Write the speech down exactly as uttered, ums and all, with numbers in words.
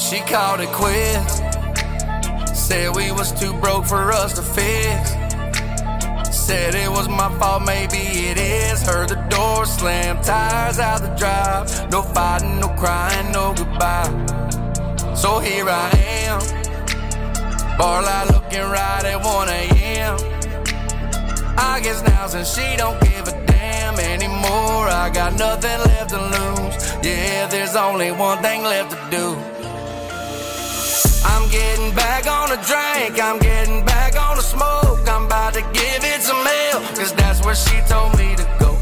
She called it quits. Said we was too broke for us to fix. Said it was my fault, maybe it is. Heard the door slam, tires out the drive. No fighting, no crying, no goodbye. So here I am, bar light looking right at one a.m. I guess now since she don't give a damn anymore, I got nothing left to lose. Yeah, there's only one thing left to do. I'm getting back on the drink, I'm getting back on the smoke. I'm about to give it some hell, cause that's where she told me to go.